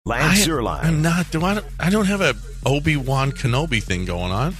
Lance Zierlein. I'm not. I don't have a Obi-Wan Kenobi thing going on.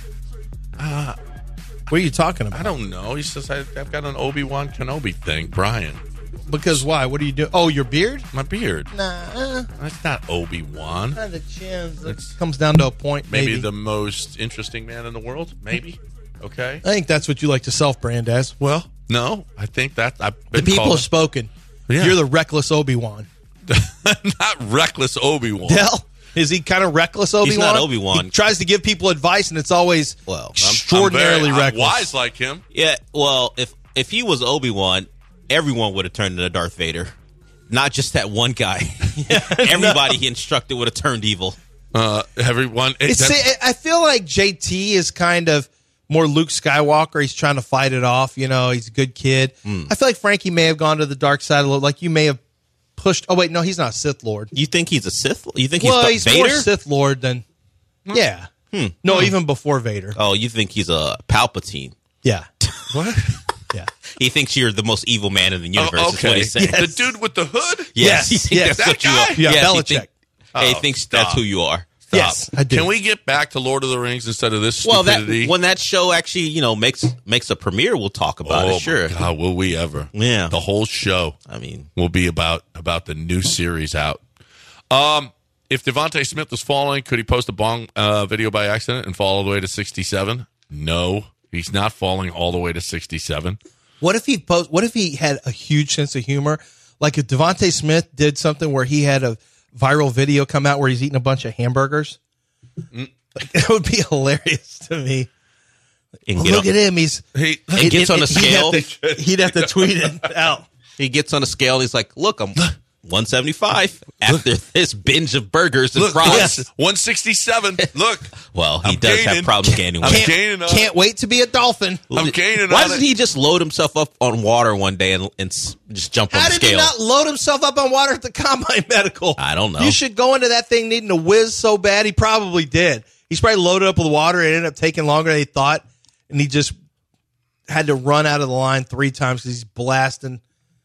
What are you talking about? I don't know. He says I've got an Obi-Wan Kenobi thing, Brian. Because why? What do you do? Oh, your beard? My beard. Nah. That's not Obi-Wan. The chins. It comes down to a point, maybe. Maybe the most interesting man in the world? Maybe. Okay. I think that's what you like to self-brand as. Well, no. I think that I've been the people called have spoken. Yeah. You're the reckless Obi-Wan. Not reckless Obi-Wan. Dell, is he kind of reckless Obi-Wan? He's not Obi-Wan. He tries to give people advice, and it's always extraordinarily I'm reckless. wise like him. Yeah, well, if he was Obi-Wan, everyone would have turned into Darth Vader. Not just that one guy. Everybody he instructed would have turned evil. Everyone. I feel like JT is kind of more Luke Skywalker. He's trying to fight it off. You know, he's a good kid. I feel like Frankie may have gone to the dark side a little. Like you may have pushed. Oh, wait, no, he's not a Sith Lord. You think he's a Sith? You think he's Vader? more Sith Lord than. Yeah. No, even before Vader. Oh, you think he's a Palpatine? Yeah. What? Yeah. He thinks you're the most evil man in the universe. Is what he's saying. The dude with the hood? Yes. He thinks that's what you are. Yeah, Yes, Belichick. He thinks that's who you are. Yes, I do. Can we get back to Lord of the Rings instead of this Well, stupidity? when that show actually, makes a premiere, we'll talk about it. Sure. My God, will we ever? Yeah. The whole show. I mean, will be about the new series out. If Devontae Smith was falling, could he post a bong video by accident and fall all the way to 67? No, he's not falling all the way to 67. What if he had a huge sense of humor? Like if Devontae Smith did something where he had a viral video come out where he's eating a bunch of hamburgers. Like, that would be hilarious to me. Look at him. He gets on a scale. He'd have to tweet it out. He gets on a scale. He's like, look, I'm 175 after this binge of burgers and fries. 167. Look. Well, he does have problems gaining weight. Can't wait to be a dolphin. I'm gaining. Why doesn't he just load himself up on water one day and just jump on the scale? How did he not load himself up on water at the Combine Medical? I don't know. You should go into that thing needing to whiz so bad. He probably did. He's probably loaded up with water and it ended up taking longer than he thought. And he just had to run out of the line 3 times because he's blasting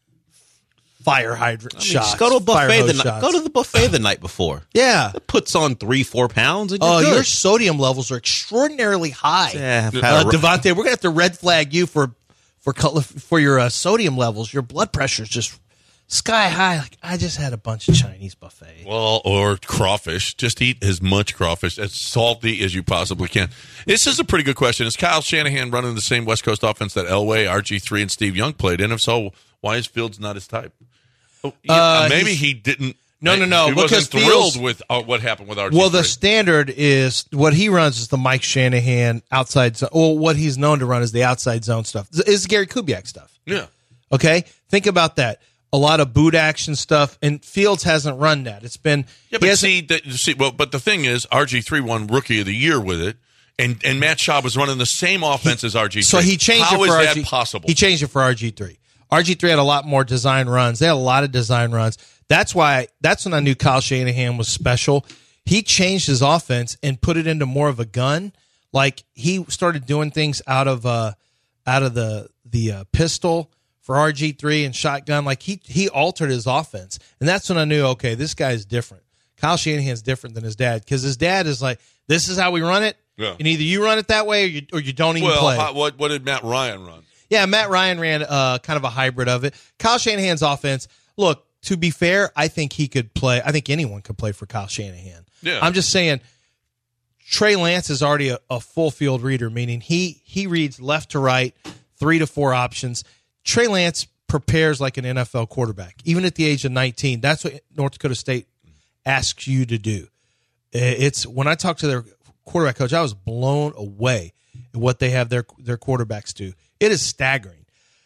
fire hydrant shots. Just go to a buffet go to the buffet the night before. Yeah. It puts on 3-4 pounds and you're good. Your sodium levels are extraordinarily high. Yeah, Devontae, we're going to have to red flag you for your sodium levels. Your blood pressure is just sky high. Like, I just had a bunch of Chinese buffet. Well, or crawfish. Just eat as much crawfish, as salty as you possibly can. This is a pretty good question. Is Kyle Shanahan running the same West Coast offense that Elway, RG3, and Steve Young played? And if so, why is Fields not his type? Maybe he didn't. No. He because wasn't thrilled with what happened with RG3. Well, the standard is what he runs is the Mike Shanahan outside zone. Well, what he's known to run is the outside zone stuff. It's Gary Kubiak stuff. Yeah. Okay? Think about that. A lot of boot action stuff, and Fields hasn't run that. It's been but the thing is, RG3 won Rookie of the Year with it, and Matt Schaub was running the same offense as RG3. So he changed How it for is RG. that possible? He changed it for RG3. RG3 had a lot more design runs. They had a lot of design runs. That's when I knew Kyle Shanahan was special. He changed his offense and put it into more of a gun. Like he started doing things out of the pistol for RG3 and shotgun. Like he altered his offense, and that's when I knew, okay, this guy's different. Kyle Shanahan's different than his dad because his dad is like, this is how we run it, and either you run it that way or you don't even play. What did Matt Ryan run? Yeah, Matt Ryan ran kind of a hybrid of it. Kyle Shanahan's offense, look, to be fair, I think he could play. I think anyone could play for Kyle Shanahan. Yeah. I'm just saying, Trey Lance is already a full field reader, meaning he reads left to right, 3 to 4 options. Trey Lance prepares like an NFL quarterback, even at the age of 19. That's what North Dakota State asks you to do. It's when I talked to their quarterback coach, I was blown away at what they have their quarterbacks do. It is staggering.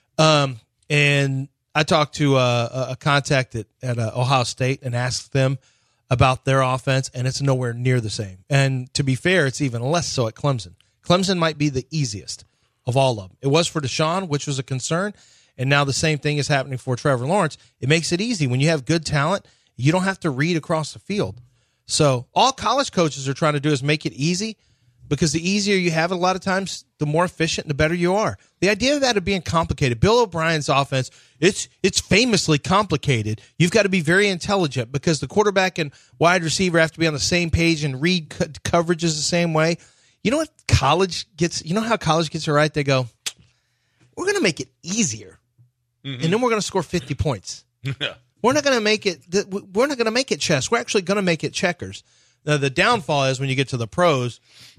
And I talked to a contact at Ohio State and asked them about their offense, and it's nowhere near the same. And to be fair, it's even less so at Clemson. Clemson might be the easiest of all of them. It was for Deshaun, which was a concern, and now the same thing is happening for Trevor Lawrence. It makes it easy. When you have good talent, you don't have to read across the field. So all college coaches are trying to do is make it easy. because the easier you have it, a lot of times, the more efficient and the better you are. The idea of that of being complicated, Bill O'Brien's offense, it's famously complicated. You've got to be very intelligent because the quarterback and wide receiver have to be on the same page and read coverages the same way. You know what college gets? You know how college gets it right? They go, we're going to make it easier, and then we're going to score 50 points. We're not going to make it. We're not going to make it chess. We're actually going to make it checkers. Now, the downfall is when you get to the pros,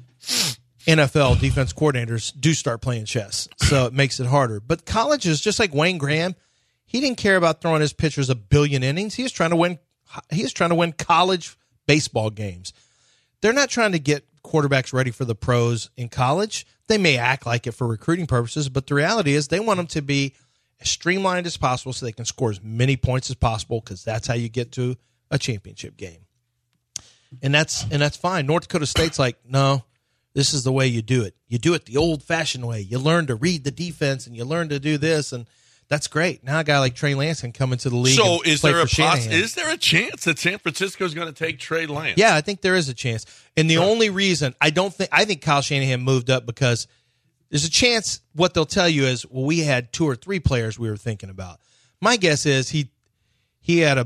NFL defense coordinators do start playing chess, so it makes it harder. But college is just like Wayne Graham. He didn't care about throwing his pitchers a billion innings. He was trying to win. He was trying to win college baseball games. They're not trying to get quarterbacks ready for the pros in college. They may act like it for recruiting purposes, but the reality is they want them to be as streamlined as possible so they can score as many points as possible because that's how you get to a championship game. And that's fine. North Dakota State's like, no, this is the way you do it. You do it the old-fashioned way. You learn to read the defense and you learn to do this, and that's great. Now a guy like Trey Lance can come into the league. So and play for Shanahan. Is there a chance that San Francisco is going to take Trey Lance? Yeah, I think there is a chance. And the only reason I think Kyle Shanahan moved up because there's a chance what they'll tell you is, well, we had 2 or 3 players we were thinking about. My guess is he had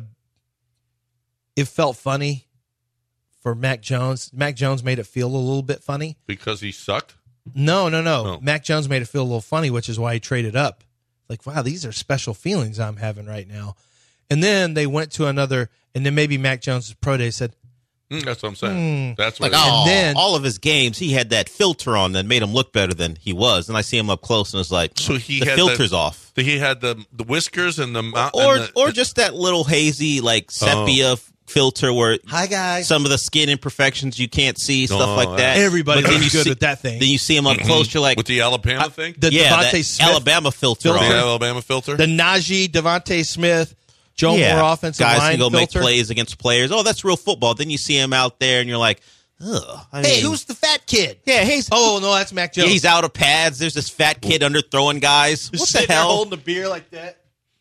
it felt funny for Mac Jones. Mac Jones made it feel a little bit funny. Because he sucked? No. Oh. Mac Jones made it feel a little funny, which is why he traded up. Like, wow, these are special feelings I'm having right now. And then they went to another, and then maybe Mac Jones' pro day said, that's what I'm saying. That's what Like, And then- all of his games, he had that filter on that made him look better than he was. And I see him up close, and it's like, So he the had filter's off. He had the whiskers and the Or just that little hazy, like, sepia filter where hi, guys. some of the skin imperfections you can't see, stuff like that. Everybody But then looks you good see- with that thing. Then you see him up close, you're like, with the Alabama thing? The that Devontae Smith, Alabama filter The on. Alabama filter? the Najee, Devontae Smith, Joe Moore offensive guys line can go filter. make plays against players. Oh, that's real football. Then you see him out there, and you're like, ugh. Hey, who's the fat kid? Yeah, he's Oh, no, that's Mac Jones. he's out of pads. There's this fat kid under throwing guys. He's What the sitting there hell? holding the beer like that.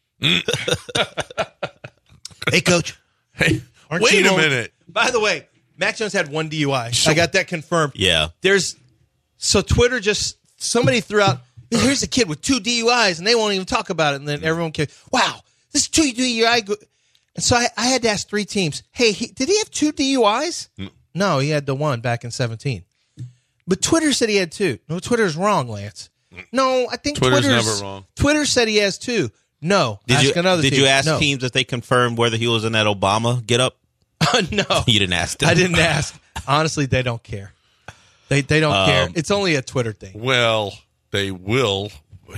Hey, coach. Hey, Aren't wait you a on- minute. By the way, Mac Jones had 1 DUI. I got that confirmed. Yeah. So Twitter somebody threw out, here's a kid with 2 DUIs, and they won't even talk about it. And then everyone came, wow, this is 2 DUI. And so I had to ask 3 teams, hey, did he have 2 DUIs? No, he had the 1 back in 2017. But Twitter said he had 2. No, Twitter's wrong, Lance. No, I think Twitter's never wrong. Twitter said he has 2. No. Did Ask you ask no. teams if they confirmed whether he was in that Obama get up? No. You didn't ask them. I didn't ask. Honestly, they don't care. They don't care. It's only a Twitter thing. Well, they will,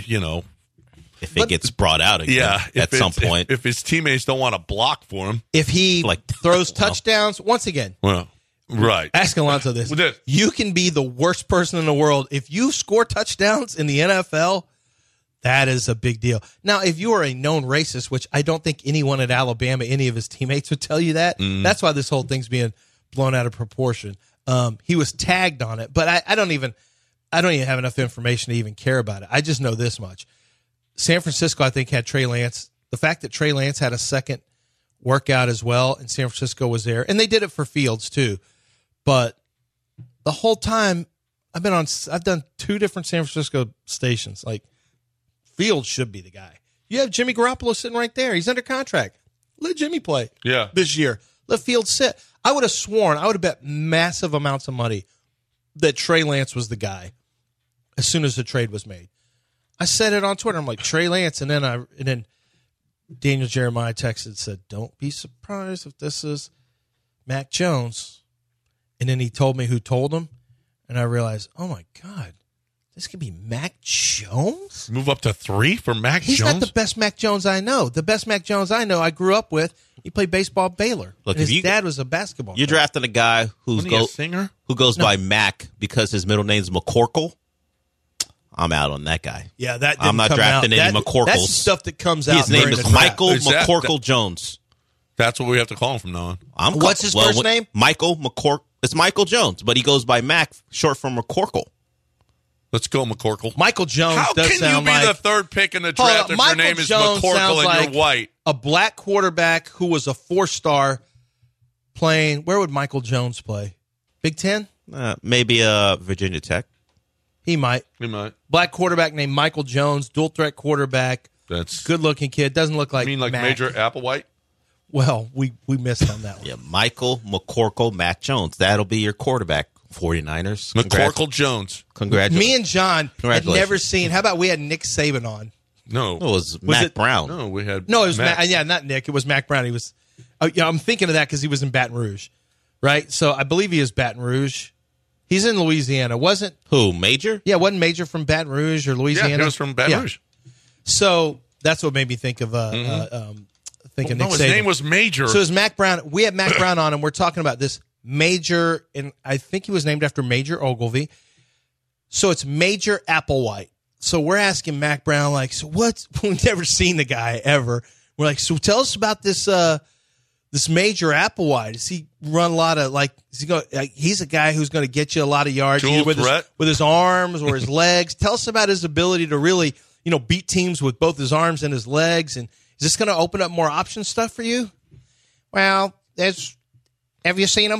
if it gets brought out again at some point. If his teammates don't want to block for him. If he Like- throws touchdowns, once again, Well, right. ask Alonso this. Well, this- You can be the worst person in the world. If you score touchdowns in the NFL, that is a big deal. Now, if you are a known racist, which I don't think anyone at Alabama, any of his teammates would tell you that, that's why this whole thing's being blown out of proportion. He was tagged on it, but I don't even have enough information to even care about it. I just know this much. San Francisco, I think, had Trey Lance. The fact that Trey Lance had a second workout as well, and San Francisco was there, and they did it for Fields too. But the whole time I've done 2 different San Francisco stations. Like, Fields should be the guy. You have Jimmy Garoppolo sitting right there. He's under contract. Let Jimmy play. Yeah. This year. Let Fields sit. I would have bet massive amounts of money that Trey Lance was the guy as soon as the trade was made. I said it on Twitter. I'm like, Trey Lance, and then Daniel Jeremiah texted and said, don't be surprised if this is Mac Jones. And then he told me who told him, and I realized, oh my God, this could be Mac Jones? Move up to 3 for Mac He's Jones? not the best Mac Jones I know. The best Mac Jones I know I grew up with, he played baseball at Baylor. Look, And if his dad was a basketball You're coach. drafting a guy Wasn't he a singer? who goes by Mac because his middle name's McCorkle. I'm out on that guy. Yeah, that I'm didn't not come drafting out. any McCorkles. That's stuff that comes out. His name during is the draft. Michael Is that- McCorkle Jones. That's what we have to call him from now on. What's his first name? Michael McCorkle. It's Michael Jones, but he goes by Mac, short for McCorkle. Let's go, McCorkle. Michael Jones How does can you sound be like the 3rd pick in the Hold draft on, if Michael your name is Jones McCorkle sounds and like you're white? a black quarterback who was a 4-star playing. Where would Michael Jones play? Big Ten? Maybe Virginia Tech. He might. Black quarterback named Michael Jones, dual threat quarterback. That's good looking kid. Doesn't look like. You mean like Mac. Major Applewhite? Well, we missed on that one. Yeah, Michael McCorkle, Mac Jones. That'll be your quarterback. 49ers. McCorkle Jones. Congratulations. Me and John had never seen. How about we had Nick Saban on? No, it was Mac Brown. No, we had. No, it was Mac. not Nick. It was Mac Brown. He was. I'm thinking of that because he was in Baton Rouge, right? So I believe he is Baton Rouge. He's in Louisiana. Wasn't who Major? Yeah, wasn't Major from Baton Rouge or Louisiana? Yeah, he was from Baton Rouge. So that's what made me think of Nick Saban. His name was Major. So it was Mac Brown. We had Mac Brown on, and we're talking about this Major, and I think he was named after Major Ogilvy. So it's Major Applewhite. So we're asking Mac Brown, like, so what's? We've never seen the guy ever. We're like, so tell us about this this Major Applewhite. Does he run a lot of he's a guy who's going to get you a lot of yards with his arms or his legs. Tell us about his ability to really, beat teams with both his arms and his legs. And is this going to open up more option stuff for you? Well, have you seen him?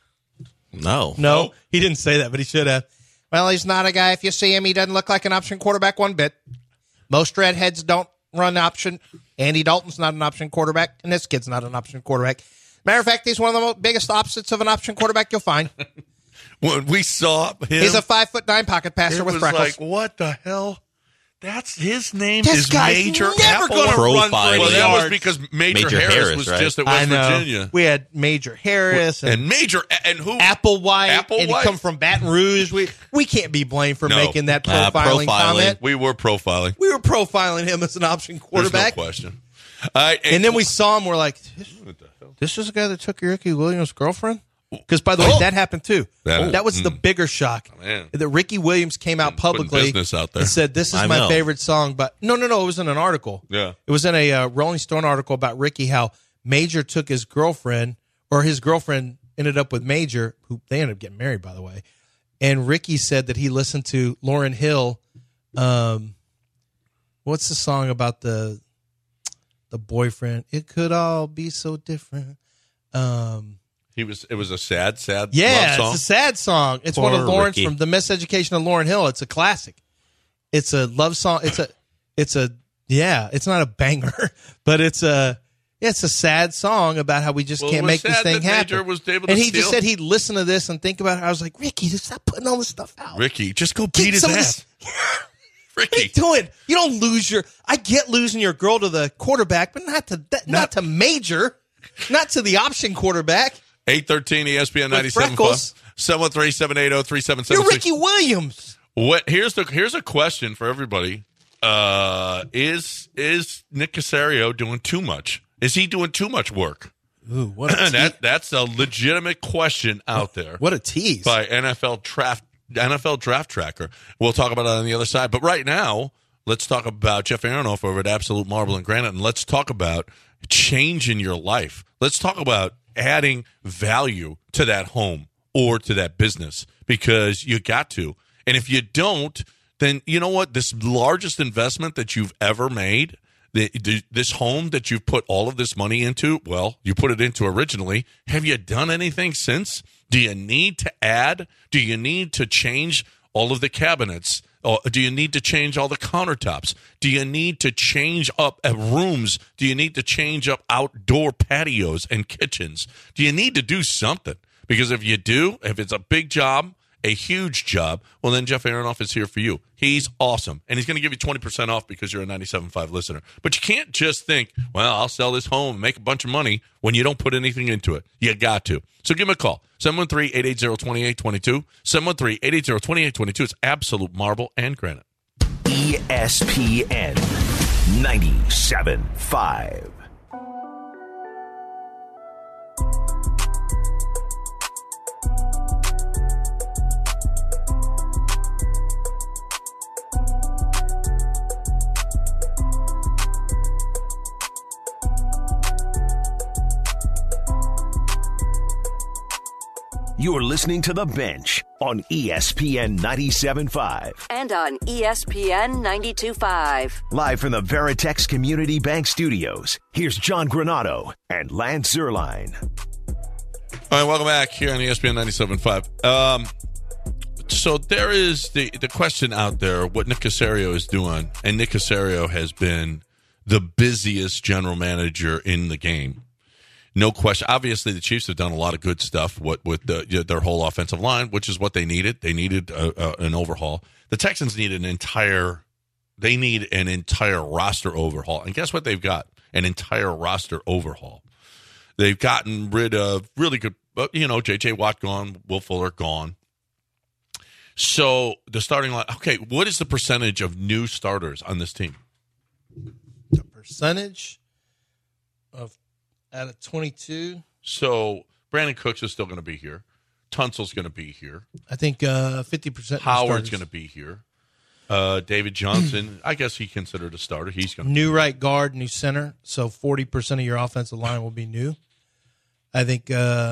No, he didn't say that, but he should have. Well, he's not a guy. If you see him, he doesn't look like an option quarterback one bit. Most redheads don't run option. Andy Dalton's not an option quarterback, and this kid's not an option quarterback. Matter of fact, he's one of the biggest opposites of an option quarterback you'll find. When we saw him, he's a 5'9" pocket passer with freckles. Like, what the hell? That's his name. This is guy's Major never going to run for any Well, that yards. was because Major Harris was just at West Virginia. We had Major Harris and Major and who? Applewhite. And he come from Baton Rouge. We can't be blamed for making that profiling comment. We were profiling. We were profiling him as an option quarterback. There's no question. And then we saw him. We're like, this is the guy that took Ricky Williams' girlfriend? Because, by the way, that happened too. That was the bigger shock. That Ricky Williams came out publicly out there. and said, this is my favorite song. But no, it was in an article. Yeah. It was in a Rolling Stone article about Ricky, how Major took his girlfriend, or his girlfriend ended up with Major, who they ended up getting married, by the way. And Ricky said that he listened to Lauryn Hill. What's the song about the boyfriend? It could all be so different. It was a sad love song. It's a sad song. It's one of Lawrence from The Miseducation of Lauryn Hill. It's a classic. It's a love song. It's not a banger, but it's a sad song about how we just can't make this thing happen. And he just said he'd listen to this and think about it. I was like, Ricky, just stop putting all this stuff out. Ricky, just go beat his ass. Ricky, what are you doing? You don't lose I get losing your girl to the quarterback, but not to Major, not to the option quarterback. 813 ESPN 97.5 713-780-3776. You're Ricky Williams. Here's a question for everybody. Is Nick Caserio doing too much? Is he doing too much work? Ooh, what a tease. That's a legitimate question out there. What a tease. By NFL Draft Tracker. We'll talk about it on the other side. But right now, let's talk about Jeff Aronoff over at Absolute Marble and Granite, and let's talk about change in your life. Let's talk about adding value to that home or to that business, because you got to. And if you don't, then you know what? This largest investment that you've ever made, this home that you've put all of this money into, well, you put it into originally. Have you done anything since? Do you need to add? Do you need to change all of the cabinets? Or do you need to change all the countertops? Do you need to change up rooms? Do you need to change up outdoor patios and kitchens? Do you need to do something? Because if you do, if it's a big job, a huge job, well, then Jeff Aronoff is here for you. He's awesome. And he's going to give you 20% off because you're a 97.5 listener. But you can't just think, well, I'll sell this home and make a bunch of money when you don't put anything into it. You got to. So give him a call. 713-880-2822. 713-880-2822. It's Absolute Marble and Granite. ESPN 97.5. You're listening to The Bench on ESPN 97.5. And on ESPN 92.5. Live from the Veritex Community Bank Studios, here's John Granado and Lance Zierlein. All right, welcome back here on ESPN 97.5. So there is the question out there, what Nick Caserio is doing, and Nick Caserio has been the busiest general manager in the game. No question. Obviously, the Chiefs have done a lot of good stuff with their whole offensive line, which is what they needed. They needed an overhaul. The Texans need an entire roster overhaul. And guess what they've got? An entire roster overhaul. They've gotten rid of really good, J.J. Watt gone, Will Fuller gone. So the starting line, okay, what is the percentage of new starters on this team? The percentage of out of 22. So Brandon Cooks is still going to be here. Tunsil's going to be here. I think 50%. Howard's going to be here. David Johnson, I guess he considered a starter. He's going to new right guard, new center. So 40% of your offensive line will be new. I think.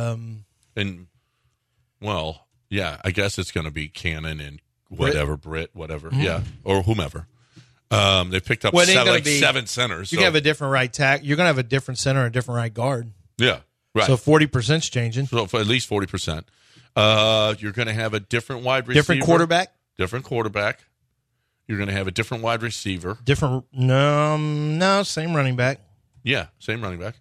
Yeah, I guess it's going to be Cannon and whatever, Britt, whatever. Mm-hmm. Yeah, or whomever. They picked up seven centers. You can have a different right tackle. You're going to have a different center and a different right guard. Yeah, right. So 40%'s changing. So for at least 40%. You're going to have a different wide receiver. Different quarterback. Different quarterback. You're going to have a different wide receiver. No, same running back. Yeah, same running back.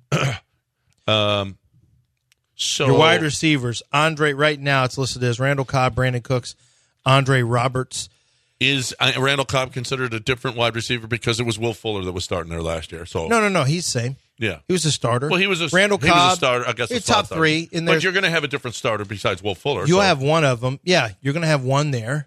So your wide receivers, Andre, right now it's listed as Randall Cobb, Brandon Cooks, Andre Roberts. Is Randall Cobb considered a different wide receiver because it was Will Fuller that was starting there last year? So No, he's the same. Yeah. He was a starter. Well, he was a Randall Cobb, was a starter, I guess. He's top three. But you're going to have a different starter besides Will Fuller. You'll have one of them. Yeah, you're going to have one there.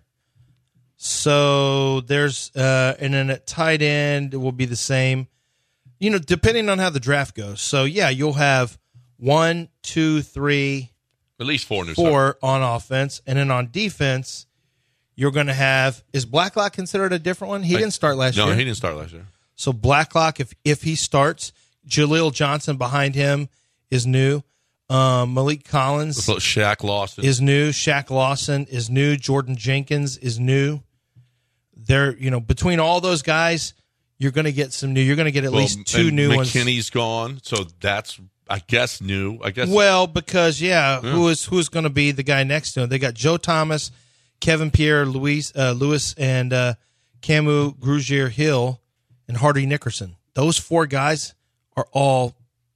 So there's and then at tight end it will be the same. Depending on how the draft goes. So yeah, you'll have 1, 2, 3, at least four on offense, and then on defense, you're going to have. Is Blacklock considered a different one? He didn't start last year. No, he didn't start last year. So Blacklock, if he starts, Jaleel Johnson behind him is new. Malik Collins Shaq Lawson is new. Shaq Lawson is new. Jordan Jenkins is new. They're between all those guys, you're going to get some new. You're going to get at least two new ones. McKinney's gone, so that's I guess new. Because who's going to be the guy next to him? They got Joe Thomas, Kevin Pierre, Lewis, and Camu Grugier Hill and Hardy Nickerson. Those four guys are all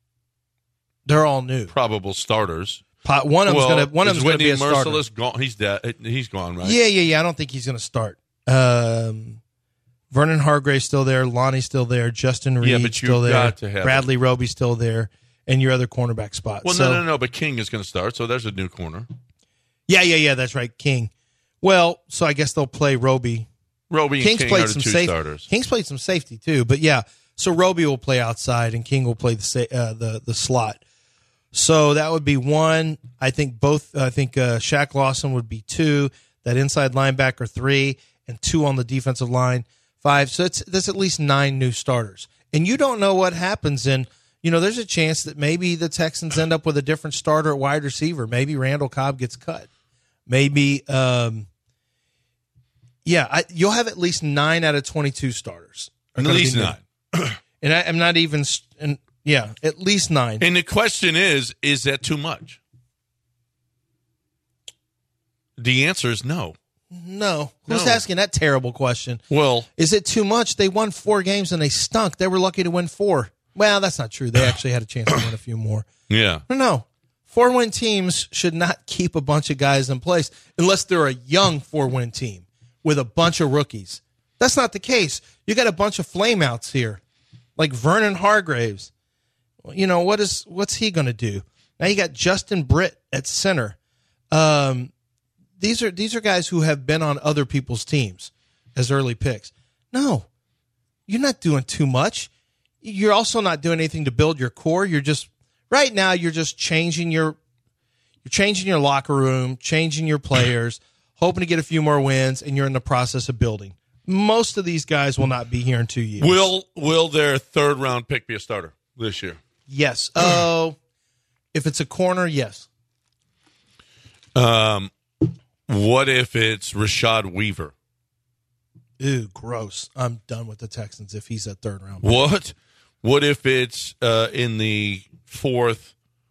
new. Probable starters. One of them's going to be a starter. Merciless gone. He's dead. He's gone, right? Yeah. I don't think he's going to start. Vernon Hargrave's still there. Lonnie's still there. Justin Reed's still there. Bradley Roby's still there. And your other cornerback spot. Well, no. But King is going to start, so there's a new corner. Yeah. That's right, King. Well, so I guess they'll play Roby. Roby and King are the two starters. King's played some safety too, but yeah. So Roby will play outside, and King will play the slot. So that would be one. I think Shaq Lawson would be 2. That inside linebacker 3, and 2 on the defensive line 5. So that's at least 9 new starters. And you don't know what happens in. There's a chance that maybe the Texans end up with a different starter at wide receiver. Maybe Randall Cobb gets cut. Maybe, you'll have at least 9 out of 22 starters. At least 9. And I'm not even, at least 9. And the question is that too much? The answer is no. No. Who's asking that terrible question? Well, is it too much? They won 4 games and they stunk. They were lucky to win 4. Well, that's not true. They actually had a chance to win a few more. Yeah. No. 4-win teams should not keep a bunch of guys in place unless they're a young 4-win team with a bunch of rookies. That's not the case. You got a bunch of flameouts here, like Vernon Hargraves. What's he going to do? Now you got Justin Britt at center. These are guys who have been on other people's teams as early picks. No, you're not doing too much. You're also not doing anything to build your core. You're just changing your locker room, changing your players, hoping to get a few more wins, and you're in the process of building. Most of these guys will not be here in 2 years. Will their 3rd round pick be a starter this year? Yes. Oh, if it's a corner, yes. What if it's Rashad Weaver? Ew, gross. I'm done with the Texans if he's a 3rd round pick. What if it's in the 4th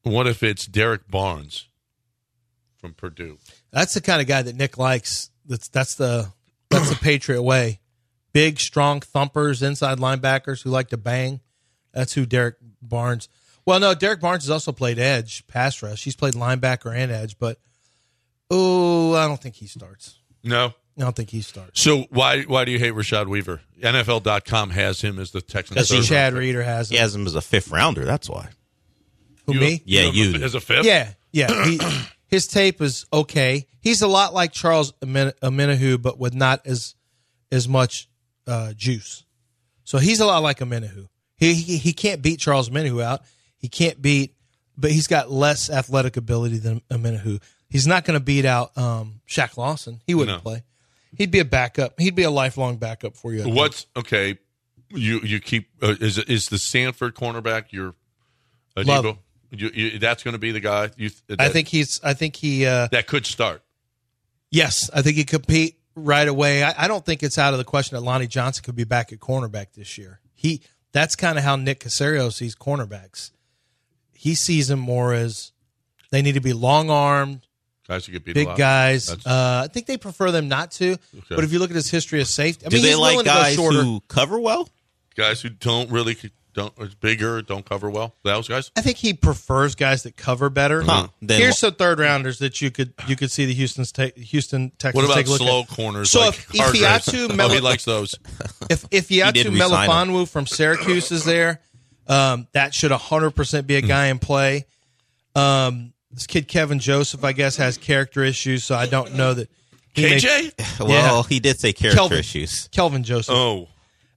What if it's Derek Barnes from Purdue? That's the kind of guy that Nick likes. That's the Patriot way. Big, strong thumpers, inside linebackers who like to bang. That's who Derek Barnes. Well, no, Derek Barnes has also played edge, pass rush. He's played linebacker and edge, but I don't think he starts. No. I don't think he starts. So why do you hate Rashad Weaver? NFL.com has him as the Texans. Because Chad Reeder has him. He has him as a 5th rounder. That's why. Who, me? Yeah, you. As a 5th? Yeah. His tape is okay. He's a lot like Charles Omenihu, but with not as much juice. So he's a lot like Omenihu. He can't beat Charles Omenihu out. He can't beat, but he's got less athletic ability than Omenihu. He's not going to beat out Shaq Lawson. He wouldn't play. He'd be a backup. He'd be a lifelong backup for you. What's okay? You keep is the Stanford cornerback your Adebo? That's going to be the guy. I think he that could start. Yes, I think he could compete right away. I don't think it's out of the question that Lonnie Johnson could be back at cornerback this year. That's kind of how Nick Caserio sees cornerbacks. He sees them more as they need to be long-armed, guys who get beat big a lot. guys. I think they prefer them not to. Okay. But if you look at his history of safety, Do they like guys who cover well? Guys who don't bigger, don't cover well. Those guys. I think he prefers guys that cover better. Here's some third rounders that you could see the Houston Texans. What about take a look slow at. corners? So like if Ifeatu he likes those. If Ifeatu Melifonwu from Syracuse is there, that should 100% be a guy in play. This kid Kevin Joseph, I guess, has character issues, so I don't know that. KJ? Well, he did say character issues. Kelvin Joseph. Oh.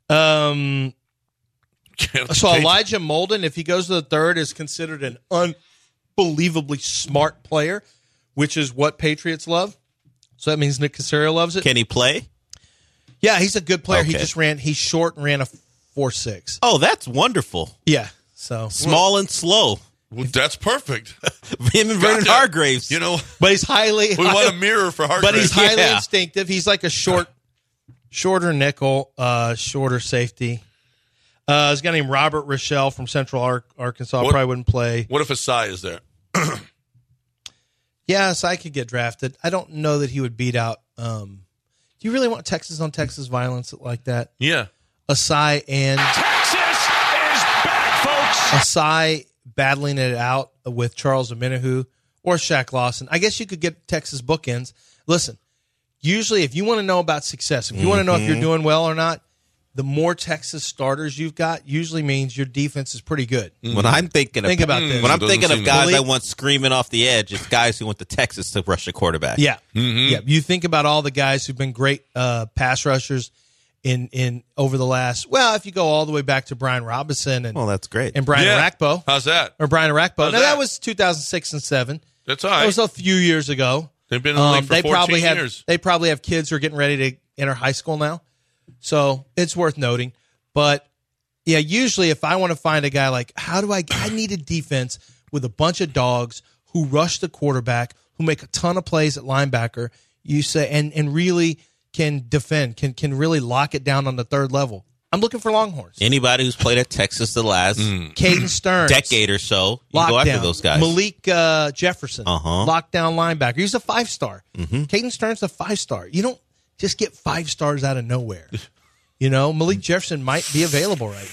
So Elijah Molden, if he goes to the third, is considered an unbelievably smart player, which is what Patriots love. So that means Nick Caserio loves it. Can he play? Yeah, he's a good player. Okay. He's short and ran a 4.6. Oh, that's wonderful. Yeah. So Small and slow. Well, that's perfect. Him and Vernon Hargraves. But he's highly. We want a mirror for Hargraves. But he's highly instinctive. He's like a shorter nickel, shorter safety. This guy named Robert Rochelle from Central Arkansas probably wouldn't play. What if Asai is there? Yeah, Asai could get drafted. I don't know that he would beat out. Do you really want Texas on Texas violence like that? Yeah. Asai and Texas is back, folks. Asai battling it out with Charles Omenihu or Shaq Lawson. I guess you could get Texas bookends. Listen, usually if you want to know about success, if you want to know if you're doing well or not, the more Texas starters you've got usually means your defense is pretty good. When I'm thinking about this. When I'm thinking of guys Malik- I want screaming off the edge, it's guys who went to Texas to rush a quarterback. Yeah. Yeah. You think about all the guys who've been great pass rushers in over the last, if you go all the way back to Brian Robinson and Well, that's great. and Brian Yeah. Arakpo. How's that? Or Brian Arakpo. How's Now, that? that was 2006 and 7. That's all right. That was a few years ago. They've been in the league for 14 years. They probably have kids who are getting ready to enter high school now. So it's worth noting. But, yeah, usually if I want to find a guy like, I need a defense with a bunch of dogs who rush the quarterback, who make a ton of plays at linebacker, you say, and really can defend, can really lock it down on the third level. I'm looking for Longhorns. Anybody who's played at Texas the last Caden Stearns. decade or so, you go after those guys. Malik Jefferson, lockdown linebacker. He's a 5-star. Caden Stearns a 5-star. You don't just get 5 stars out of nowhere. Malik Jefferson might be available right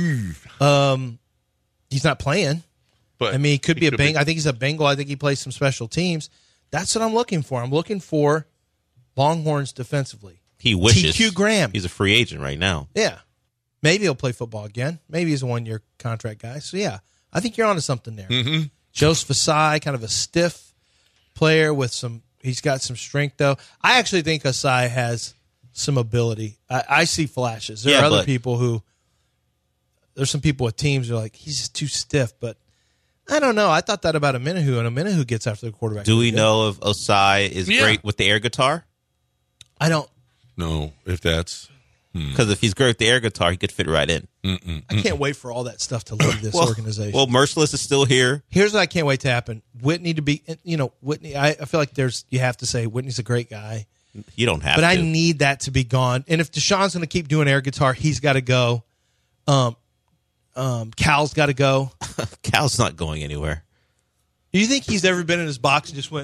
now. He's not playing. But he could be a Bengal. I think he's a Bengal. I think he plays some special teams. That's what I'm looking for. I'm looking for Longhorns defensively. He wishes. TQ Graham. He's a free agent right now. Yeah. Maybe he'll play football again. Maybe he's a 1-year contract guy. So, yeah, I think you're onto something there. Joseph Asai, kind of a stiff player with he's got some strength, though. I actually think Asai has some ability. I see flashes. There are other people there's some people with teams who are like, he's just too stiff. But I don't know. I thought that about Omenihu, and Omenihu gets after the quarterback. Do we know if Osai is great with the air guitar? I don't. No, if that's... Because if he's great with the air guitar, he could fit right in. I can't wait for all that stuff to leave this organization. Well, Merciless is still here. Here's what I can't wait to happen. Whitney to be, Whitney, I feel like you have to say Whitney's a great guy. You don't have but to. I need that to be gone. And if Deshaun's going to keep doing air guitar, he's got to go. Cal's got to go. Cal's not going anywhere. Do you think he's ever been in his box and just went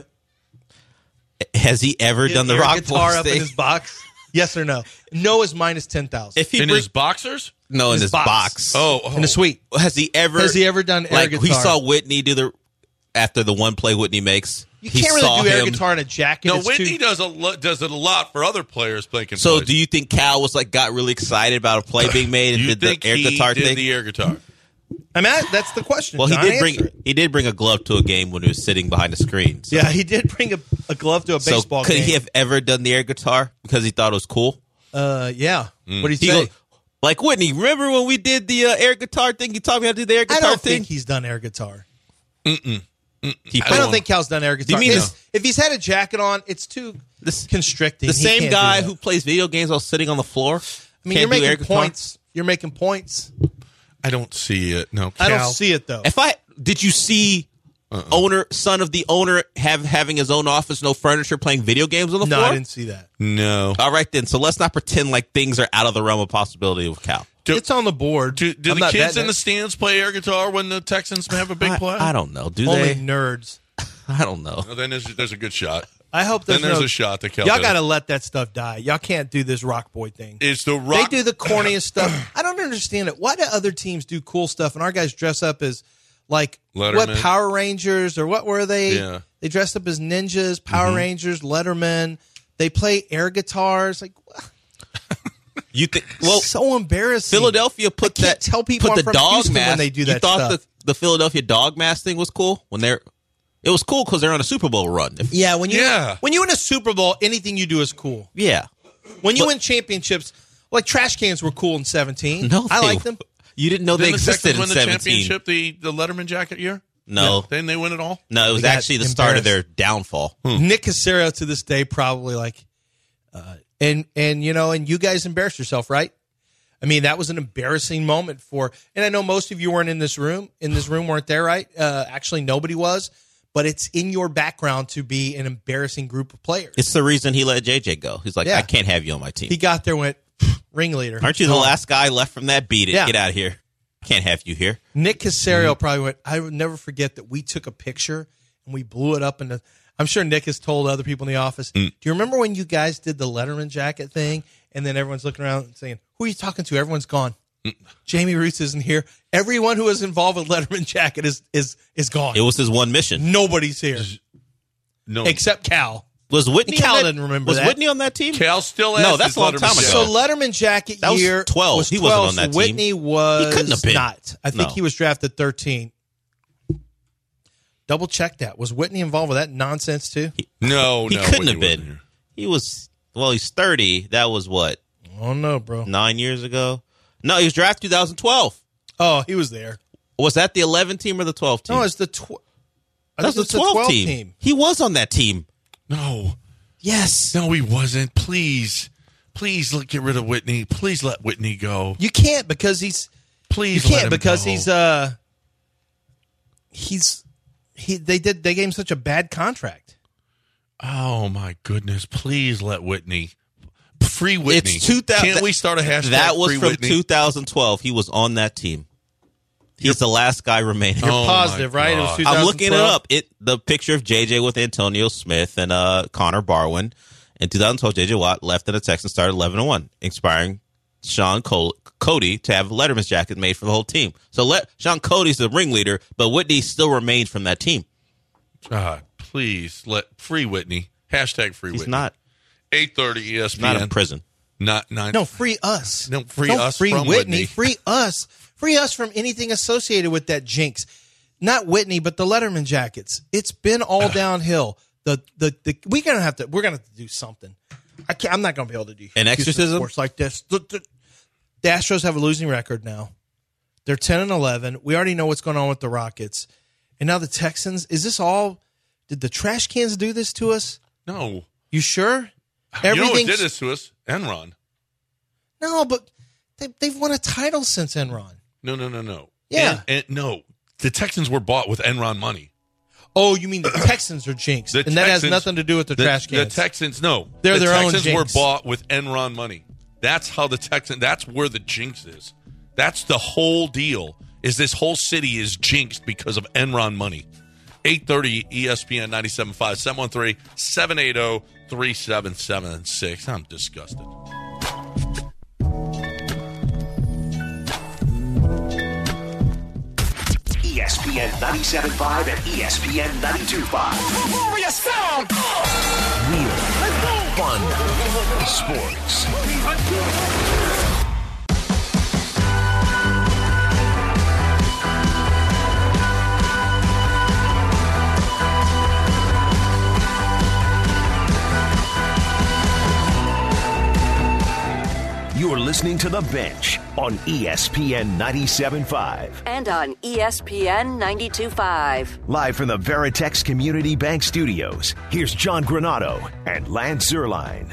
Has he ever done the air Rock guitar Boys up in thing? his box? Yes or no? No is minus 10,000. If he In bring- his boxers? no, in his his box. box. Oh. In the suite. Has he ever done air like guitar? we saw Whitney do the after the one play Whitney makes? You he can't saw really do air him. guitar in a jacket. No, It's Whitney too- does it a lot for other players playing. So do you think Cal was like got really excited about a play being made and you did the think air he guitar did thing? the air guitar? I mean, that's the question. Well, John, answer it. he did bring a glove to a game when he was sitting behind the screen. So, Yeah, he did bring a glove to a so baseball could game. he have ever done the air guitar because he thought it was cool? Yeah. What did he He say? goes, like Whitney, remember when we did the air guitar thing? You taught me how to do the air I guitar don't thing. think he's done air guitar. He I don't think Cal's done air guitar. mean If he's had a jacket on, it's too constricting. the He same can't do guy that. who plays video games while sitting on the floor. I mean, you're making points. You're making points. I don't see it. No, I Cal. don't see it though. Did you see son of the owner having his own office, no furniture, playing video games on the No, floor? I didn't see that. No. All right then. So let's not pretend like things are out of the realm of possibility with Cal. It's on the board. Do I'm the not kids betting in the it. stands play air guitar when the Texans have a big play? I don't know. Do Only they? nerds. I don't know. Well, then there's a good shot. I hope Then there's no, a shot that Cal Y'all did got to it. let that stuff die. Y'all can't do this rock boy thing. It's the They rock. do the corniest stuff. I don't understand it. Why do other teams do cool stuff and our guys dress up as like what Letterman. Power Rangers or what were they? Yeah. They dressed up as ninjas, Power Rangers, Letterman. They play air guitars. Like You think? Well, so embarrassing. Philadelphia I can't tell people put I'm the from dog Houston mask when they do You that thought stuff. the Philadelphia dog mask thing was cool when they're. It was cool because they're on a Super Bowl run. Yeah, when you Yeah. when you win a Super Bowl, anything you do is cool. Yeah. When you But- win championships, like trash cans were cool in 17. No, I they- like them. You didn't know they Didn't the existed Texans in win the 17. championship the Letterman jacket year? No. Didn't they win it all? No, it was They got actually the start of their downfall. Nick Caserio to this day probably like, and you know, and you guys embarrassed yourself, right? I mean, that was an embarrassing moment for, and I know most of you weren't in this room. In this room, weren't there, right? Actually, nobody was. But it's in your background to be an embarrassing group of players. It's the reason he let JJ go. He's like, Yeah. I can't have you on my team. He got there, went ringleader. Aren't you the last guy left from that? Beat it. Yeah. Get out of here. Can't have you here. Nick Caserio probably went, I would never forget that we took a picture and we blew it up. I'm sure Nick has told other people in the office, do you remember when you guys did the Letterman jacket thing? And then everyone's looking around and saying, who are you talking to? Everyone's gone. Jamie Roots isn't here. Everyone who was involved with Letterman jacket is gone. It was his one mission. Nobody's here No. except Cal. Was Whitney And Cal on that, didn't remember was that. Whitney on that team? Cal still has No, that's his a long Letterman time ago. jacket. So Letterman jacket That was year 12. was He wasn't 12, on that so team. Whitney was He couldn't have been. not. I think No. he was drafted 13. Double check that. Was Whitney involved with that nonsense too? No, He no, couldn't Whitney have wasn't been. here. He was, well, he's 30. That was what, Oh no, bro. 9 years ago? No, he was drafted 2012. Oh, he was there. Was that the 11 team or the 12 team? No, it's the that was the 12 team. He was on that team. No. Yes. No, he wasn't. Please get rid of Whitney. Please let Whitney go. You can't because he's. Please You let can't him because go. They gave him such a bad contract. Oh, my goodness. Please let Whitney. Free Whitney. It's 2000. Can't we start a hashtag That was Free from Whitney? 2012. He was on that team. He's the last guy remaining. Oh, Positive, my right? It was God. 2012. I'm looking it up. The picture of JJ with Antonio Smith and Connor Barwin. In 2012, JJ Watt left and the Texans started 11-1, inspiring Sean Cody to have a Letterman's jacket made for the whole team. So Sean Cody's the ringleader, but Whitney still remained from that team. God, please let Free Whitney. Hashtag Free He's Whitney. not 8:30 ESPN. not in prison. Not 9. No, free us. No, free Don't us free from Whitney. Whitney. Free us. Free us from anything associated with that jinx. Not Whitney, but the Letterman jackets. It's been all downhill. We're gonna have to do something. I'm not gonna be able to do An Houston exorcism? sports like this. The Astros have a losing record now. They're 10-11. We already know what's going on with the Rockets, and now the Texans. Is this all? Did the trash cans do this to us? No. You sure? You know what Everything's did this to us? Enron. no, but they've won a title since Enron. No. Yeah. And no. The Texans were bought with Enron money. Oh, you mean the Texans are jinxed, The and that has Texans- nothing to do with the trash cans. The Texans, no. They're the their own Texans were jinx. bought with Enron money. That's how the Texans, that's where the jinx is. That's the whole deal, is this whole city is jinxed because of Enron money. 8:30 ESPN 97.5, 713-780-3776. I'm disgusted. ESPN 97.5 and ESPN 92.5. Warrior sound! Real. Fun. Sports. You're listening to The Bench on ESPN 97.5. And on ESPN 92.5. Live from the Veritex Community Bank Studios, here's John Granato and Lance Zierlein.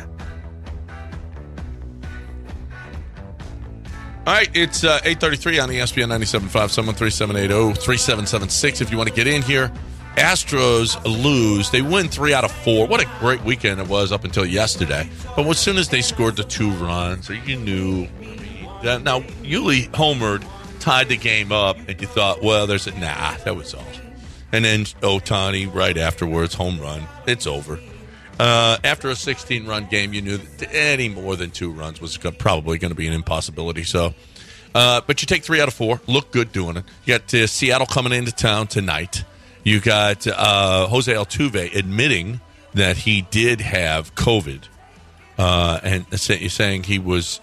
All right, it's 8:33 on ESPN 97.5, 713-780-3776 if you want to get in here. Astros lose. They win 3 out of 4. What a great weekend it was up until yesterday. But as soon as they scored the 2 runs, you knew. Now, Yuli homered, tied the game up, and you thought, well, that was all. And then Ohtani right afterwards, home run. It's over. After a 16-run game, you knew that any more than 2 runs was probably going to be an impossibility. So, but you take 3 out of 4. Look good doing it. You got Seattle coming into town tonight. You got Jose Altuve admitting that he did have COVID, and saying he's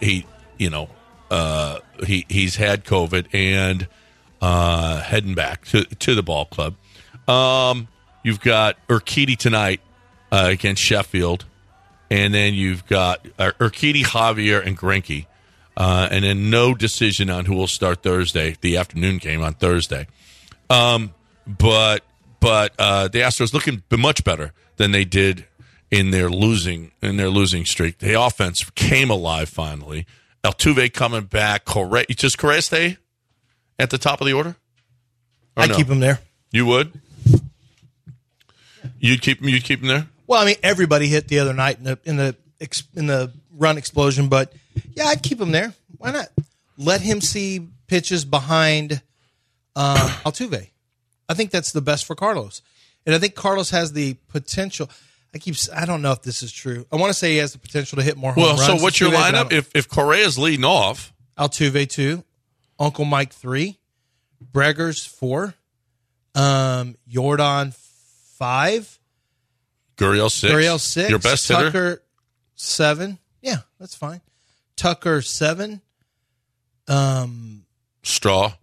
had COVID and heading back to the ball club. You've got Urquidy tonight against Sheffield, and then you've got Urquidy, Javier, and Greinke, and then no decision on who will start Thursday, the afternoon game on Thursday. But the Astros looking much better than they did in their losing streak. The offense came alive finally. Altuve coming back. Does Correa stay at the top of the order? I keep him there. You would? You'd keep him there? Well, I mean, everybody hit the other night in the run explosion, but yeah, I'd keep him there. Why not? Let him see pitches behind Altuve. I think that's the best for Carlos. And I think Carlos has the potential. I don't know if this is true. I want to say he has the potential to hit more home runs. Well, so what's your lineup? If Correa's leading off. Altuve 2, Uncle Mike 3, Breggers 4, Jordan 5, Gurriel 6. Your best hitter? Tucker 7. Yeah, that's fine. Tucker 7. Straw.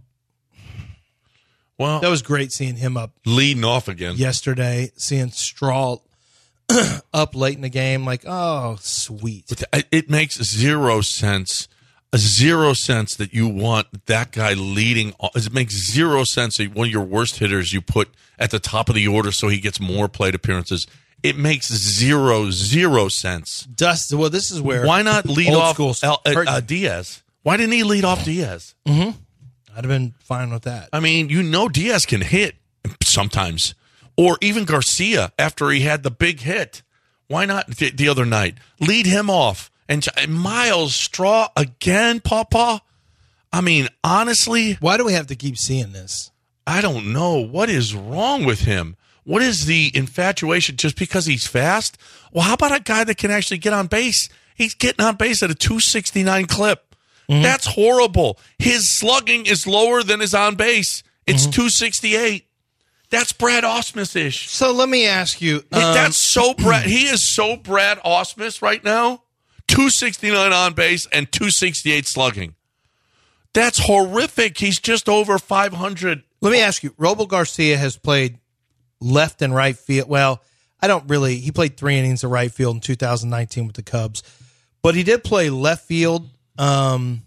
Well, that was great seeing him up leading off again yesterday. Seeing Straw up late in the game, like, oh, sweet. It makes zero sense that you want that guy leading. It makes zero sense that one of your worst hitters you put at the top of the order so he gets more plate appearances. It makes zero sense. Well, this is where why not lead off Diaz? Why didn't he lead off Diaz? Mm-hmm. I'd have been fine with that. I mean, Diaz can hit sometimes. Or even Garcia after he had the big hit. Why not the other night? Lead him off. And Miles Straw again, Pawpaw? I mean, honestly. Why do we have to keep seeing this? I don't know. What is wrong with him? What is the infatuation just because he's fast? Well, how about a guy that can actually get on base? He's getting on base at a 269 clip. Mm-hmm. That's horrible. His slugging is lower than his on base. It's 268. That's Brad Ausmus-ish. So let me ask you. That's so Brad. He is so Brad Ausmus right now. 269 on base and 268 slugging. That's horrific. He's just over 500. Let me ask you. Robo Garcia has played left and right field. Well, he played 3 innings of right field in 2019 with the Cubs. But he did play left field 16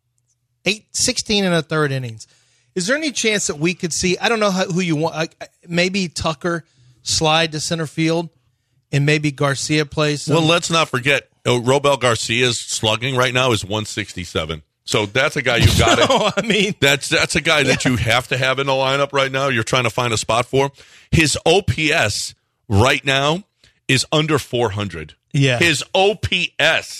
and a third innings. Is there any chance that we could see, I don't know who you want, maybe Tucker slide to center field and maybe Garcia plays? Well, let's not forget, Robel Garcia's slugging right now is 167. So that's a guy you got to. No, I mean, that's a guy that you have to have in the lineup right now. You're trying to find a spot for. His OPS right now is under 400. Yeah. His OPS.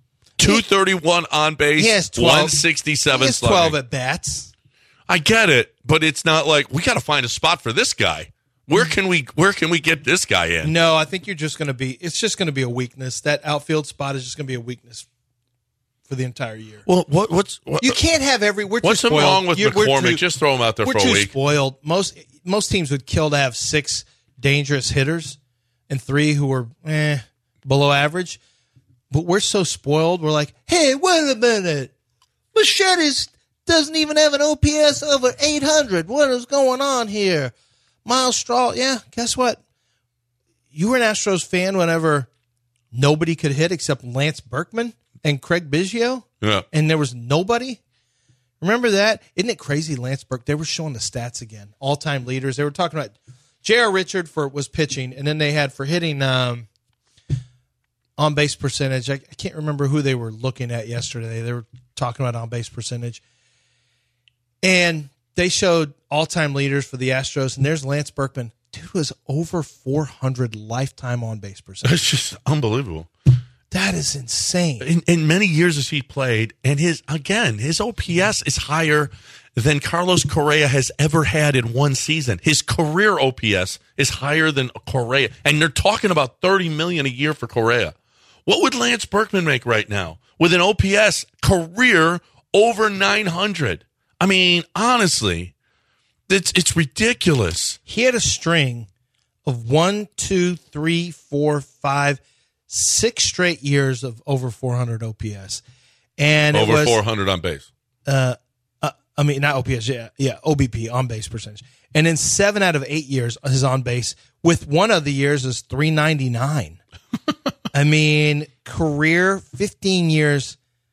231 on base, he has 12, 167 he has 12 slugging. at bats. I get it, but it's not like we got to find a spot for this guy. Where can we get this guy in? No, I think it's just going to be a weakness. That outfield spot is just going to be a weakness for the entire year. Well, what's you can't have what's wrong with McCormick? Just throw him out there for a week. We're too spoiled. Most teams would kill to have 6 dangerous hitters and 3 who were below average. But we're so spoiled. We're like, hey, wait a minute. Machete doesn't even have an OPS over 800. What is going on here? Miles Straw, guess what? You were an Astros fan whenever nobody could hit except Lance Berkman and Craig Biggio? Yeah. And there was nobody? Remember that? Isn't it crazy, Lance Berkman? They were showing the stats again. All-time leaders. They were talking about J.R. Richard was pitching, and then they had for hitting on-base percentage. I can't remember who they were looking at yesterday. They were talking about on-base percentage. And they showed all-time leaders for the Astros, and there's Lance Berkman. Dude was over 400 lifetime on-base percentage. It's just unbelievable. That is insane. In many years as he played, and his OPS is higher than Carlos Correa has ever had in one season. His career OPS is higher than Correa, and they're talking about $30 million a year for Correa. What would Lance Berkman make right now with an OPS career over 900? I mean, honestly, it's ridiculous. He had a string of 1, 2, 3, 4, 5, 6 straight years of over 400 OPS, and over it was 400 on base. Not OPS, OBP, on base percentage, and in 7 out of 8 years, his on base with one of the years is 399. I mean, career 15 years,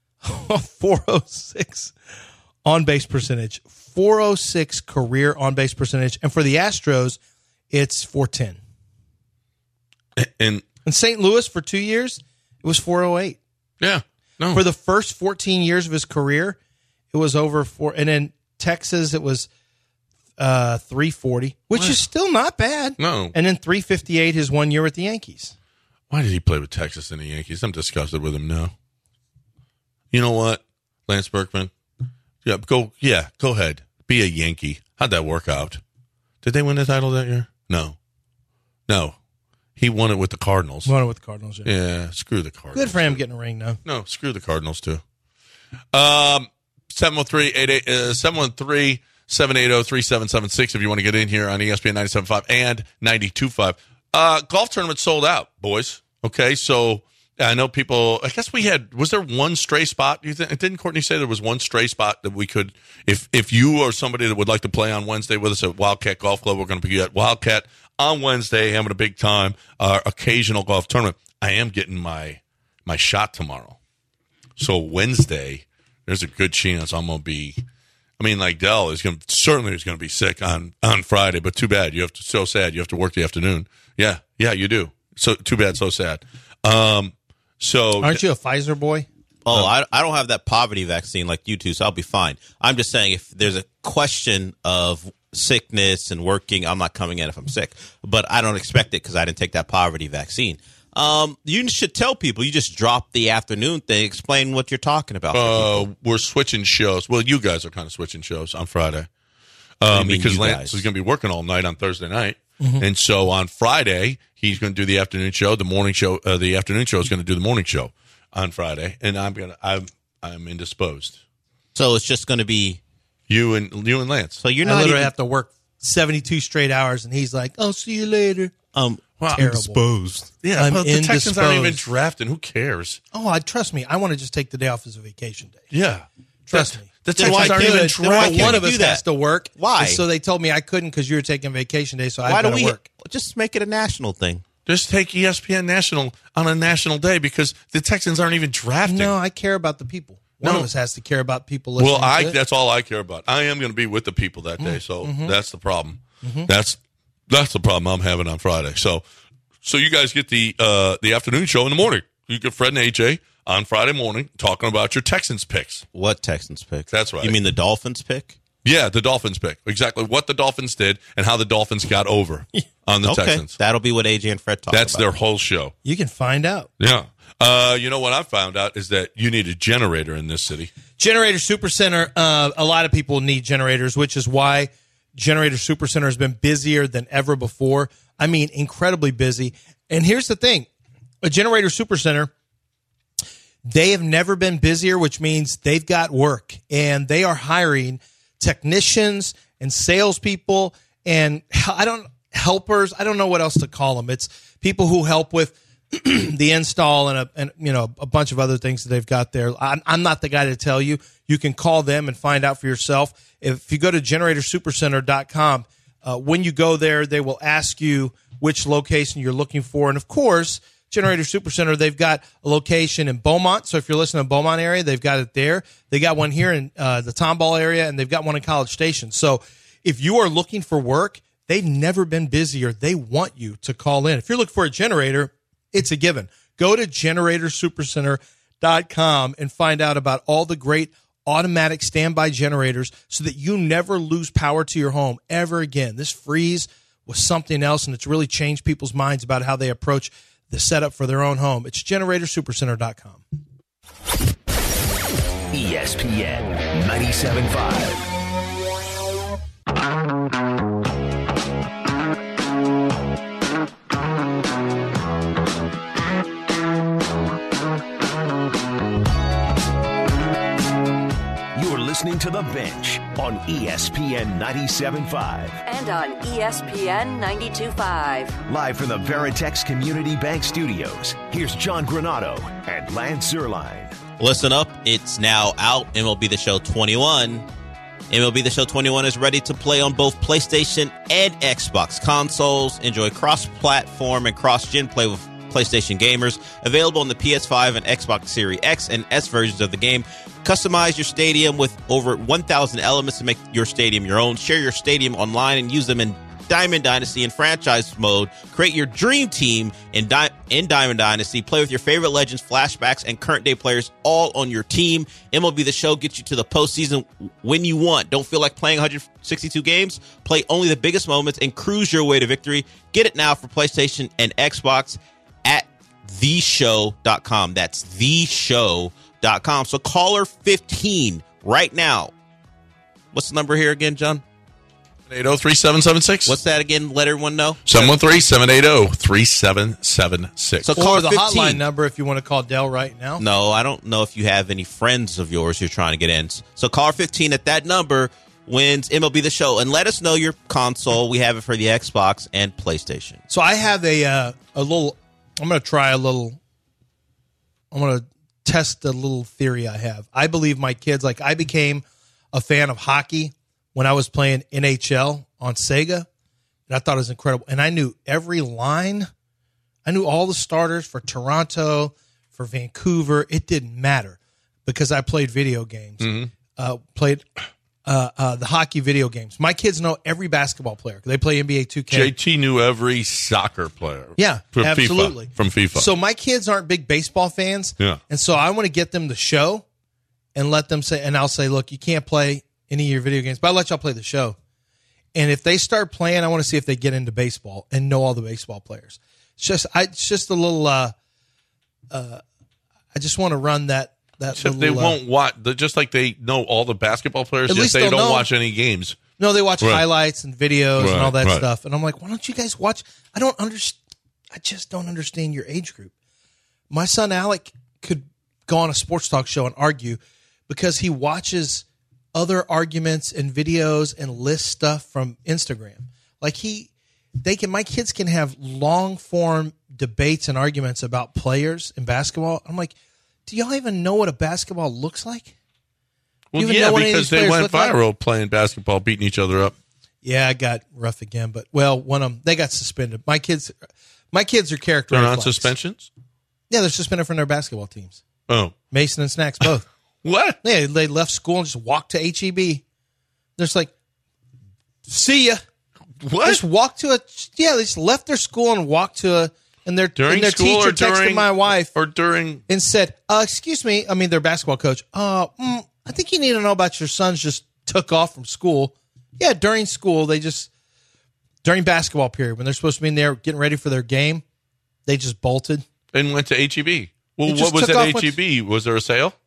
406 on base percentage, 406 career on base percentage, and for the Astros, it's 410. And in St. Louis for 2 years, it was 408. Yeah, no. For the first 14 years of his career, it was over 4. And in Texas, it was 340, which is still not bad. No. And then 358 his 1 year with the Yankees. Why did he play with Texas and the Yankees? I'm disgusted with him now. You know what, Lance Berkman? Go ahead. Be a Yankee. How'd that work out? Did they win the title that year? No. He won it with the Cardinals. Won it with the Cardinals, Yeah, screw the Cardinals. Good for him getting a ring, though. No, screw the Cardinals, too. 713-780-3776 if you want to get in here on ESPN 97.5 and 92.5. Golf tournament sold out, boys. Okay, so I know people, I guess was there one stray spot? Didn't Courtney say there was one stray spot that we could, if you or somebody that would like to play on Wednesday with us at Wildcat Golf Club, we're going to be at Wildcat on Wednesday, having a big time, occasional golf tournament. I am getting my shot tomorrow. So Wednesday, there's a good chance I'm going to be, like Dell is certainly going to be sick on Friday, but too bad. So sad. You have to work the afternoon. Yeah, you do. So too bad, so sad. So aren't you a Pfizer boy? Oh, I don't have that poverty vaccine like you two, so I'll be fine. I'm just saying if there's a question of sickness and working, I'm not coming in if I'm sick. But I don't expect it because I didn't take that poverty vaccine. You should tell people you just dropped the afternoon thing. Explain what you're talking about. We're switching shows. Well, you guys are kind of switching shows on Friday because Lance is going to be working all night on Thursday night. Mm-hmm. And so on Friday, he's going to do the afternoon show. The morning show, the afternoon show is going to do the morning show on Friday, and I'm indisposed. So it's just going to be you and Lance. So you're not literally have to work 72 straight hours, and he's like, "I'll see you later." Well, I'm indisposed. Yeah, I'm the Texans aren't even drafting. Who cares? Oh, trust me. I want to just take the day off as a vacation day. Yeah, trust me. The Texans aren't even drafting. One of us has to work. Why? So they told me I couldn't because you were taking vacation day, so I had to work. Just make it a national thing? Just take ESPN National on a national day because the Texans aren't even drafting. No, I care about the people. One of us has to care about people listening to it. That's all I care about. I am going to be with the people that day, so that's the problem. Mm-hmm. That's the problem I'm having on Friday. So you guys get the afternoon show in the morning. You get Fred and AJ on Friday morning talking about your Texans picks. What Texans picks? That's right. You mean the Dolphins pick? Yeah, the Dolphins pick. Exactly what the Dolphins did and how the Dolphins got over on the Texans. That'll be what AJ and Fred talk about. That's their whole show. You can find out. Yeah. You know what I found out is that you need a generator in this city. Generator Supercenter, a lot of people need generators, which is why Generator Supercenter has been busier than ever before. I mean, incredibly busy. And here's the thing. A Generator Supercenter, they have never been busier, which means they've got work. And they are hiring technicians and salespeople and helpers. I don't know what else to call them. It's people who help with the install and a bunch of other things that they've got there. I'm not the guy to tell you. You can call them and find out for yourself. If you go to GeneratorSupercenter.com, when you go there, they will ask you which location you're looking for. And of course, Generator Supercenter, they've got a location in Beaumont. So if you're listening to the Beaumont area, they've got it there. They got one here in the Tomball area, and they've got one in College Station. So if you are looking for work, they've never been busier. They want you to call in. If you're looking for a generator, it's a given. Go to GeneratorSupercenter.com and find out about all the great automatic standby generators so that you never lose power to your home ever again. This freeze was something else, and it's really changed people's minds about how they approach the setup for their own home. It's GeneratorSupercenter.com. ESPN 97.5. Listening to The Bench on ESPN 97.5. And on ESPN 92.5. Live from the Veritex Community Bank Studios, here's John Granado and Lance Zierlein. Listen up, it's now out, MLB The Show 21. MLB The Show 21 is ready to play on both PlayStation and Xbox consoles. Enjoy cross-platform and cross-gen play with PlayStation gamers. Available on the PS5 and Xbox Series X and S versions of the game. Customize your stadium with over 1,000 elements to make your stadium your own. Share your stadium online and use them in Diamond Dynasty and franchise mode. Create your dream team in Diamond Dynasty. Play with your favorite legends, flashbacks, and current day players all on your team. MLB The Show gets you to the postseason when you want. Don't feel like playing 162 games? Play only the biggest moments and cruise your way to victory. Get it now for PlayStation and Xbox at theshow.com. That's theshow.com. So caller 15 right now. What's the number here again, John? 780-3776. What's that again? Let everyone know. 713-780-3776. So Or caller the 15. hotline number if you want to call Dell right now. No, I don't know if you have any friends of yours who're trying to get in. So caller 15 at that number wins MLB The Show. And let us know your console. We have it for the Xbox and PlayStation. So I have a little, I'm going to test the little theory I have. I believe my kids, like I became a fan of hockey when I was playing NHL on Sega, and I thought it was incredible. And I knew every line. I knew all the starters for Toronto, for Vancouver. It didn't matter because I played video games, played the hockey video games. My kids know every basketball player. They play NBA 2K. JT knew every soccer player. Yeah, from absolutely. From FIFA. So my kids aren't big baseball fans. Yeah. And so I want to get them the show and let them say, and I'll say, look, you can't play any of your video games, but I'll let y'all play the show. And if they start playing, I want to see if they get into baseball and know all the baseball players. It's just a little, I just want to run that So little, they won't watch, just like they know all the basketball players, At yet least they they'll don't know. watch any games. No, they watch Right. highlights and videos and all that Right. stuff. And I'm like, why don't you guys watch? I just don't understand your age group. My son Alec could go on a sports talk show and argue because he watches other arguments and videos and lists stuff from Instagram. Like my kids can have long form debates and arguments about players in basketball. I'm like, do y'all even know what a basketball looks like? Well, You even yeah, know what any of because these they players went look like? viral playing basketball, beating each other up. Yeah, I got rough again, but one of them, they got suspended. My kids are character. They're on reflex. suspensions? Yeah, they're suspended from their basketball teams. Oh. Mason and Snacks both. What? Yeah, they left school and just walked to HEB. They're just like, see ya. What? Just walked to they just left their school and walked to and their During their school teacher or texted during my wife or during and said, excuse me, I mean their basketball coach. I think you need to know about your sons just took off from school. Yeah, during school during basketball period when they're supposed to be in there getting ready for their game, they just bolted. and went to HEB. Well, They just what was took at off with- HEB? Was there a sale?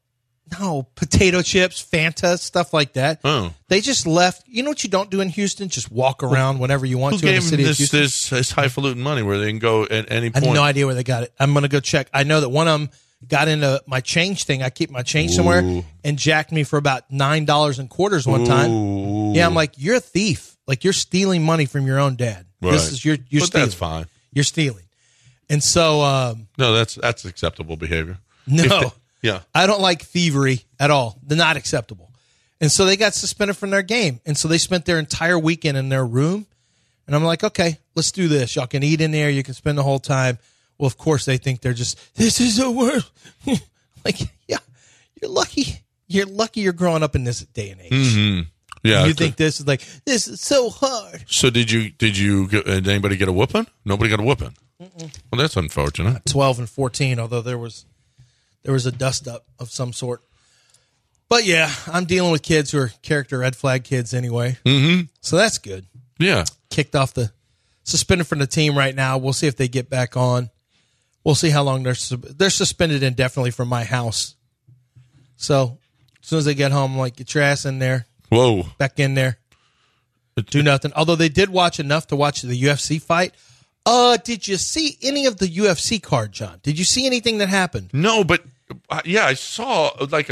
No, potato chips, Fanta, stuff like that. Oh. They just left. You know what you don't do in Houston? Just walk around whenever you want Who to in the gave city them of Houston. this highfalutin money where they can go at any I point? have no idea where they got it. I'm going to go check. I know that one of them got into my change thing. I keep my change somewhere and jacked me for about $9 and quarters one time. Yeah, I'm like, you're a thief. Like, you're stealing money from your own dad. Right. This is you're But stealing. that's fine. You're stealing. And so No, that's acceptable behavior. no. Yeah. I don't like thievery at all. They're not acceptable. And so they got suspended from their game. And so they spent their entire weekend in their room. And I'm like, okay, let's do this. Y'all can eat in there. You can spend the whole time. Well, of course, they think they're just, this is the worst. Like, yeah, you're lucky. You're lucky you're growing up in this day and age. Mm-hmm. Yeah. You think this is like, this is so hard. So did anybody get a whooping? Nobody got a whooping. Well, that's unfortunate. 12 and 14, although there was a dust up of some sort. But yeah, I'm dealing with kids who are character red flag kids anyway. Mm-hmm. So that's good. Yeah. Kicked off suspended from the team right now. We'll see if they get back on. We'll see how long they're suspended indefinitely from my house. So as soon as they get home, I'm like, get your ass in there. Whoa. Back in there. Do nothing. Although they did watch enough to watch the UFC fight. Did you see any of the UFC card, John? Did you see anything that happened? No, but yeah, I saw like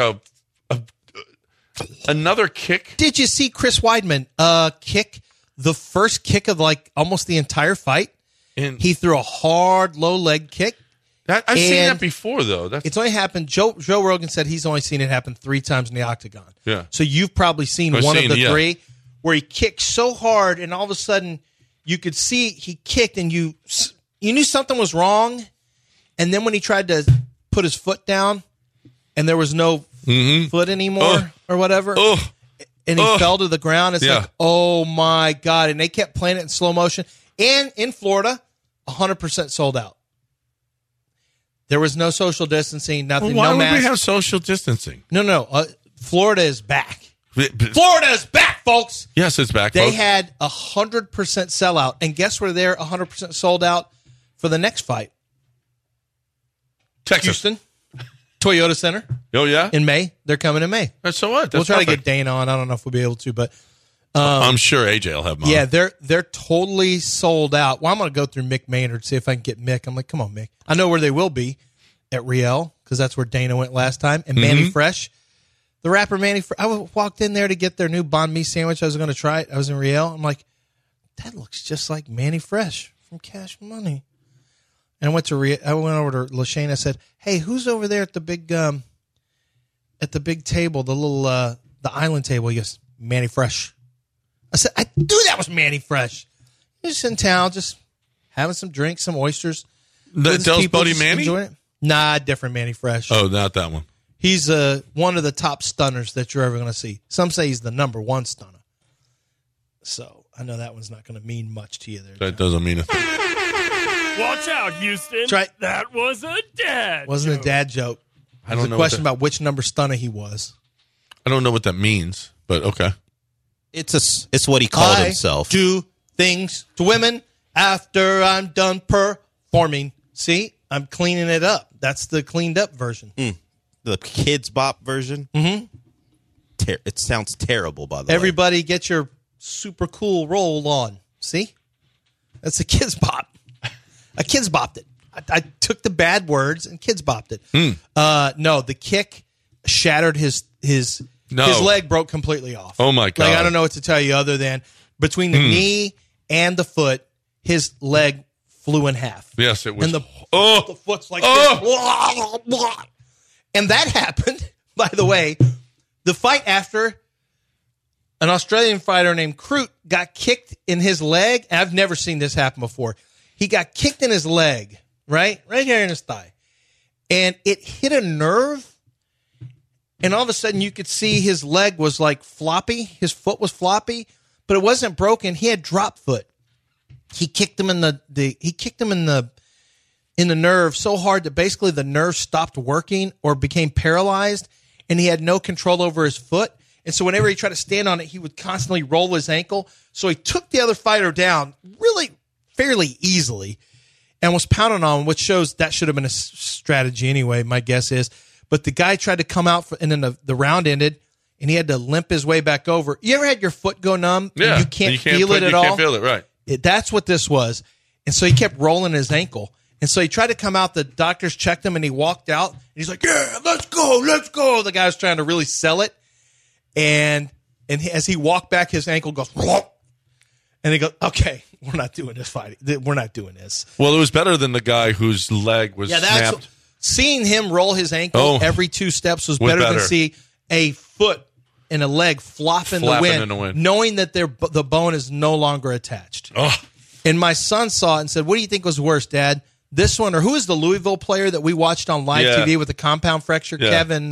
another kick. Did you see Chris Weidman kick the first kick of like almost the entire fight? And He threw a hard low leg kick. I've seen and that before, though. It's only happened. Joe Rogan said he's only seen it happen 3 times in the octagon. Yeah. So you've probably seen I've one seen of the it, yeah. 3 where he kicked so hard and all of a sudden you could see he kicked and you knew something was wrong. And then when he tried to put his foot down and there was no foot anymore or whatever, and he fell to the ground, it's like, oh my God. And they kept playing it in slow motion. And in Florida, 100% sold out. There was no social distancing, nothing. Why no would mask. we have social distancing? No. Florida is back. Florida is back, folks. Yes, it's back. They folks. had 100% sellout, and guess where they're 100% sold out for the next fight? Texas. Houston, Toyota Center Oh yeah. in May. They're coming in May. So what? We'll That's try to perfect. get Dana on. I don't know if we'll be able to, but I'm sure AJ will have mine. yeah, they're totally sold out. Well, I'm going to go through Mick Maynard, see if I can get Mick. I'm like, come on, Mick. I know where they will be at Riel because that's where Dana went last time. And Manny Fresh, the rapper Manny Fresh. I walked in there to get their new banh mi sandwich. I was going to try it. I was in Riel. I'm like, that looks just like Manny Fresh from Cash Money. And I went over to Lashane. I said, hey, who's over there at the big table, the little the island table? He goes, Manny Fresh. I said, I knew that was Manny Fresh. He's just in town, just having some drinks, some oysters. with his Dell's people, buddy just Manny? enjoying it. Nah, different Manny Fresh. Oh, not that one. He's one of the top stunners that you're ever going to see. Some say he's the number 1 stunner. So I know that one's not going to mean much to you there. That doesn't mean a thing. Watch out, Houston. That's right. That was a dad Wasn't joke. a dad joke. I don't There's know. a question about which number stunner he was. I don't know what that means, but okay. It's what he called himself. I do things to women after I'm done performing. See, I'm cleaning it up. That's the cleaned up version. The Kids Bop version. Mm-hmm. It sounds terrible, by the way. Everybody get your super cool roll on. See? That's a Kids Bop. A Kids Bopped it. I took the bad words and Kids Bopped it. No, the kick shattered his leg broke completely off. Oh, my God. Like, I don't know what to tell you other than between the knee and the foot, his leg flew in half. Yes, it was. And the foot's like this. And that happened, by the way, the fight after an Australian fighter named Crute got kicked in his leg. And I've never seen this happen before. He got kicked in his leg, right here in his thigh. And it hit a nerve. And all of a sudden you could see his leg was like floppy. His foot was floppy, but it wasn't broken. He had drop foot. He kicked him in the nerve so hard that basically the nerve stopped working or became paralyzed, and he had no control over his foot. And so whenever he tried to stand on it, he would constantly roll his ankle. So he took the other fighter down really fairly easily and was pounding on him, which shows that should have been a strategy anyway, my guess is. But the guy tried to come out, and then the round ended, and he had to limp his way back over. You ever had your foot go numb? Yeah. And you can't feel it at all? You can't feel it, right. That's what this was. And so he kept rolling his ankle. And so he tried to come out. The doctors checked him, and he walked out. And he's like, yeah, let's go. The guy was trying to really sell it. And as he walked back, his ankle goes, whoop. And he goes, okay, we're not doing this fight. We're not doing this. Well, it was better than the guy whose leg was snapped. Seeing him roll his ankle every 2 steps was better than see a foot and a leg flopping in the wind, knowing that the bone is no longer attached. Oh. And my son saw it and said, what do you think was worse, Dad? This one, or who is the Louisville player that we watched on live TV with the compound fracture? Yeah. Kevin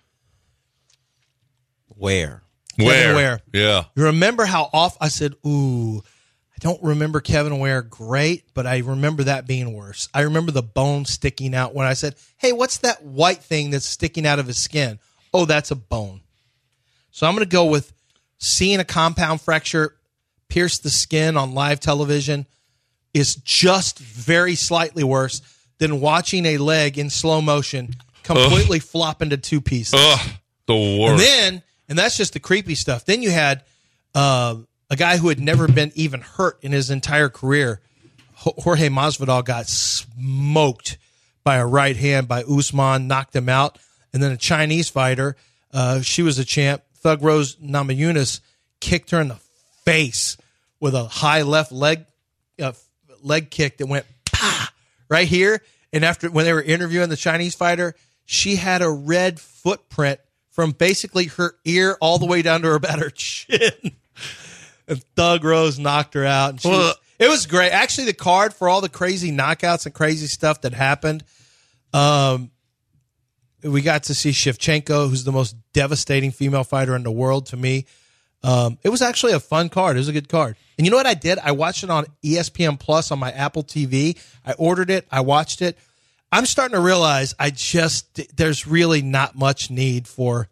Where? Kevin Ware. Yeah. You remember how off I said, ooh, I don't remember Kevin Ware great, but I remember that being worse. I remember the bone sticking out when I said, hey, what's that white thing that's sticking out of his skin? Oh, that's a bone. So I'm going to go with seeing a compound fracture pierce the skin on live television is just very slightly worse than watching a leg in slow motion completely flop into 2 pieces. Ugh, the worst. And that's just the creepy stuff. Then you had a guy who had never been even hurt in his entire career. Jorge Masvidal got smoked by a right hand by Usman, knocked him out. And then a Chinese fighter, she was a champ, Thug Rose Namajunas, kicked her in the face with a high left leg kick that went pa right here. And when they were interviewing the Chinese fighter, she had a red footprint from basically her ear all the way down to about her chin. And Thug Rose knocked her out. And it was great. Actually, the card for all the crazy knockouts and crazy stuff that happened, we got to see Shevchenko, who's the most devastating female fighter in the world to me. It was actually a fun card. It was a good card. And you know what I did? I watched it on ESPN Plus on my Apple TV. I ordered it. I watched it. I'm starting to realize there's really not much need for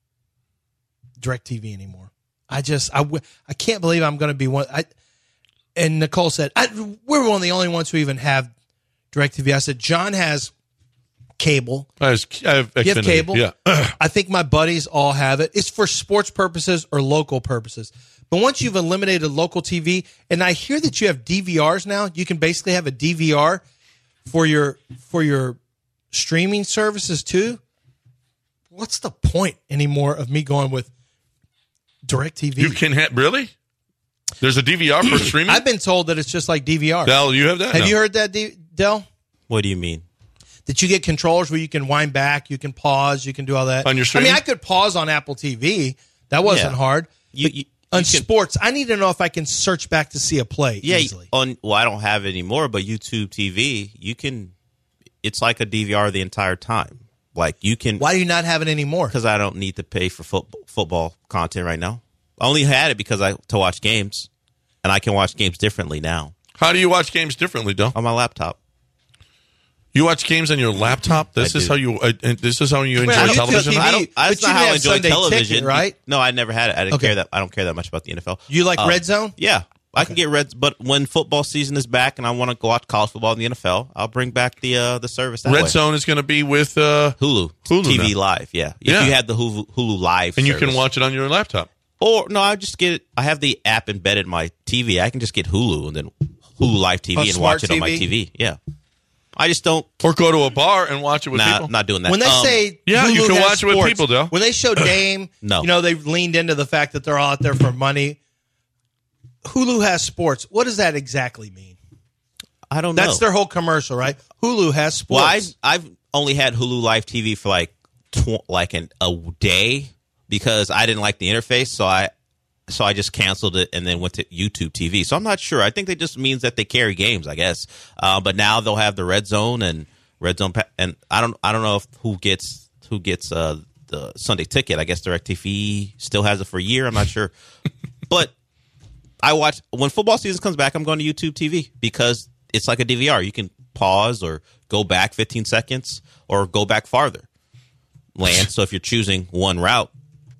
DirecTV anymore. I can't believe I'm going to be one. And Nicole said, we're one of the only ones who even have DirecTV. I said, John has cable. I have Xfinity. You have cable? Yeah. I think my buddies all have it. It's for sports purposes or local purposes. But once you've eliminated local TV, and I hear that you have DVRs now, you can basically have a DVR for your streaming services too. What's the point anymore of me going with DirecTV? You can really? There's a DVR for streaming? I've been told that it's just like DVR. Del, you have that? Have you heard that, Del? What do you mean? That you get controllers where you can wind back, you can pause, you can do all that. On your streaming? I mean, I could pause on Apple TV. That wasn't hard. On sports, I need to know if I can search back to see a play easily. I don't have it anymore, but YouTube TV, you can. It's like a DVR the entire time. Like you can. Why do you not have it anymore? Because I don't need to pay for football content right now. I only had it because to watch games, and I can watch games differently now. How do you watch games differently, Del? On my laptop. You watch games on your laptop? This is how you enjoy television? That's not how I enjoy television. Ticket, right? No, I never had it. I don't care that much about the NFL. You like Red Zone? Yeah. I can get Red, but when football season is back and I want to go watch college football in the NFL, I'll bring back the service. Red Zone is going to be with Hulu TV now. Live. Yeah, if you had the Hulu Live, and service. You can watch it on your laptop. Or no, I just get it. I have the app embedded in my TV. I can just get Hulu and then Hulu Live TV and watch it on my TV. Yeah. I just don't. Or go to a bar and watch it with people. Not doing that. When they say Hulu you can watch sports, it with people, though. When they show Dame, they've leaned into the fact that they're all out there for money. Hulu has sports. What does that exactly mean? I don't know. That's their whole commercial, right? Hulu has sports. Well, I've only had Hulu Live TV for a day because I didn't like the interface, so I just canceled it and then went to YouTube TV. So I'm not sure. I think it just means that they carry games, I guess. But now they'll have the Red Zone and and I don't know who gets the Sunday Ticket. I guess DirecTV still has it for a year. I'm not sure, but I watch when football season comes back. I'm going to YouTube TV because it's like a DVR. You can pause or go back 15 seconds or go back farther. Lance, so if you're choosing one route.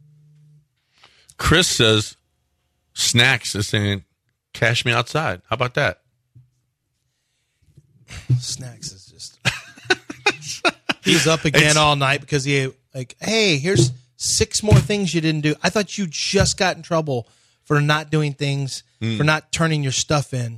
Chris says, Snacks is saying, cash me outside. How about that? Snacks is just... He was up again all night because he like, hey, here's 6 more things you didn't do. I thought you just got in trouble for not doing things, for not turning your stuff in.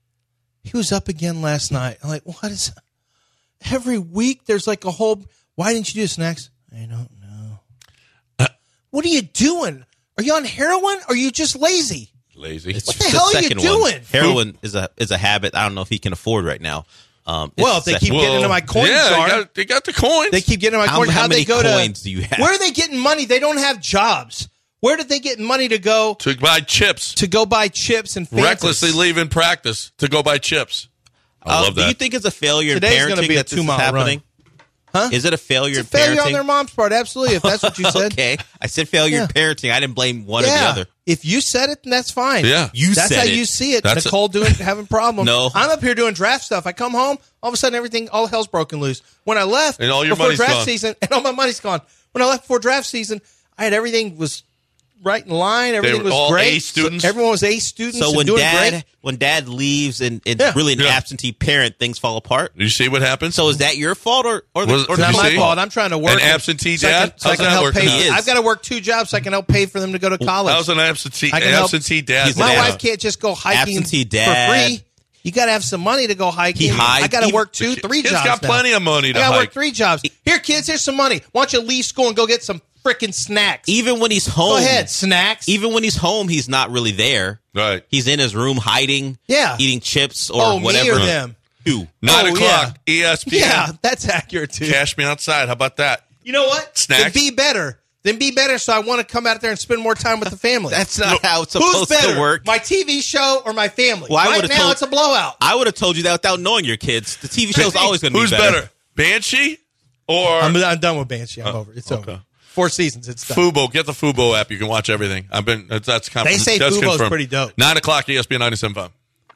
He was up again last night. I'm like, what is every week there's like a whole, why didn't you do Snacks? I don't know. What are you doing? Are you on heroin or are you just lazy? Lazy. What the hell are you doing? Heroin is a habit I don't know if he can afford right now. If they keep getting into my coin jar. They got the coins. They keep getting into my coin jar. How many coins do you have? Where are they getting money? They don't have jobs. Where did they get money to go? To buy chips. To go buy chips and Fantas. Recklessly leaving practice to go buy chips. I love that. Do you think it's a failure Today's in parenting be a that this is 2-mile happening? Huh? Is it a failure It's a in failure parenting? on their mom's part, absolutely, if that's what you said. Okay. I said failure in parenting. I didn't blame one or the other. If you said it, then that's fine. Yeah. That's how you see it. That's Nicole having problems. No. I'm up here doing draft stuff. I come home, all of a sudden all hell's broken loose. When I left And all your before money's draft gone. season, and all my money's gone. When I left before draft season, I had everything was right in line. Everything were was all great. A students? So everyone was A students. So and when doing great. dad leaves and Yeah. really an Yeah. absentee parent, things fall apart. You see what happens? So is that your fault or Was- the It's Did not you my see? fault. I'm trying to work. An absentee so I dad? can How's that help working pay. out? He is. I've got to work 2 jobs so I can help pay for them to go to college. How's an absentee I can help- dad? He's My an wife can't just go hiking absentee for dad. free. You got to have some money to go hiking. He hides. I got to He- work 2, 3 Kid's jobs. got now. plenty of money to I got to hike. work 3 jobs. Here, kids, here's some money. Why don't you leave school and go get some freaking snacks? Even when he's home. Go ahead, snacks. Even when he's home, he's not really there. Right. He's in his room hiding, Yeah. eating chips or whatever. me or them. You. 9 Oh, o'clock, ESPN. Yeah, that's accurate too. Cash me outside. How about that? You know what? Snacks? Then be better. So I want to come out there and spend more time with the family. That's not how it's Who's supposed better, to work. my TV show or my family? Well, I right would've now, told- it's a blowout. I would have told you that without knowing your kids. The TV show's always going to be Who's better. better, Banshee or I'm done with Banshee. I'm over. It's over. 4 seasons. It's done. Fubo? Get the Fubo app. You can watch everything. That's confirmed. They say That's Fubo's confirmed. pretty dope. 9 o'clock, ESPN 97.5.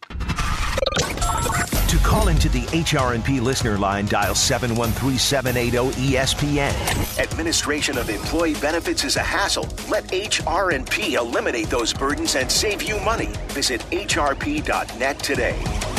To call into the HRNP listener line, dial 713-780-ESPN. Administration of employee benefits is a hassle. Let HRNP eliminate those burdens and save you money. Visit hrp.net today.